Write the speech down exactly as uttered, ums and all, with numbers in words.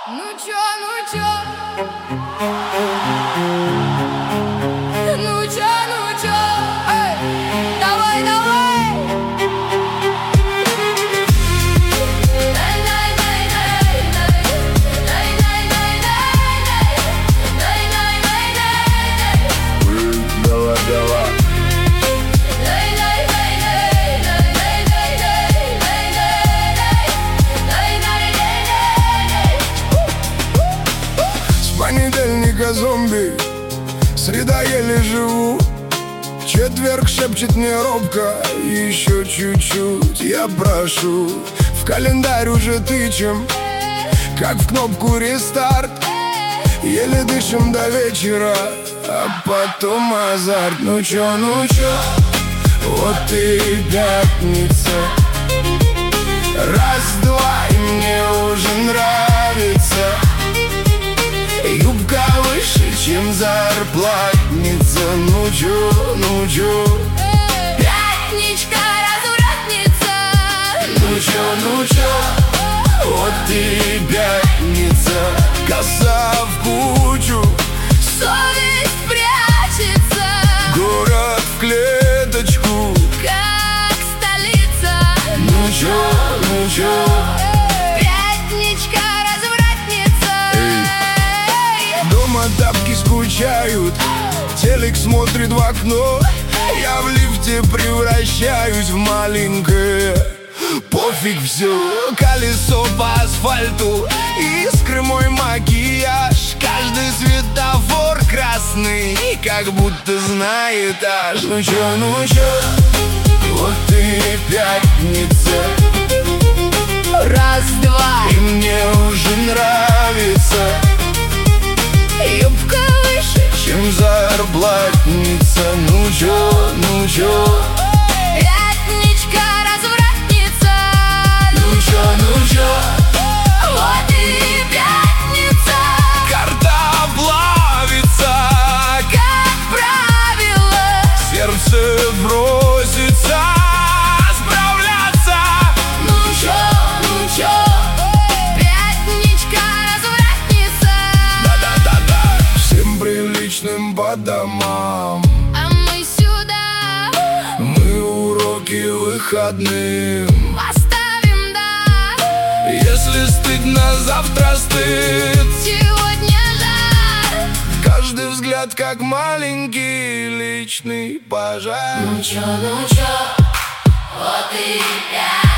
Ну чё, ну чё? Ну чё, ну чё? Эй, давай, давай! Давай, давай. С понедельника зомби, среда еле живу. Четверг шепчет мне робко, еще чуть-чуть, я прошу. В календарь уже тычем, как в кнопку рестарт. Еле дышим до вечера, а потом азарт. Ну чё, ну чё, вот и пятница. Раз-два, и мне уже нравится. Юбка выше, чем зарплатница. Ну чё, ну чё, Пятничка, развратница. ну чё, ну чё, вот и пятница. Коса в кучу, Совесть прячется, город в клеточку. как столица. Ну чё, ну чё, Пятничка, развратница. дома тапки скучают, телек смотрит в окно. Я в лифте превращаюсь в маленькое. Пофиг все, колесо по асфальту, искры мой макияж. Каждый светофор красный, как будто знает аж. Ну чё, ну чё, вот и пятница. Раз-два, И мне уже нравится. юбка выше, Чем зарплатница. Ну чё, ну чё, пятничка, развратница. ну чё, ну чё, Вот и пятница, карта плавится, как правило. сердце бросится справляться. Ну чё, ну чё, пятничка, развратница. Да-да-да-да, всем приличным по домам. А мы сюда Мы уроки выходным. поставим, да. Если стыдно, завтра стыд. Сегодня жар. Каждый взгляд как маленький личный пожар. Ну чё, ну чё, вот и пятница.